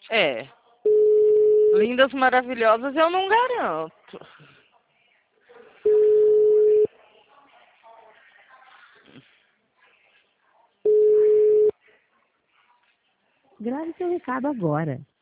É. Lindas, maravilhosas eu não garanto. Grave seu recado agora.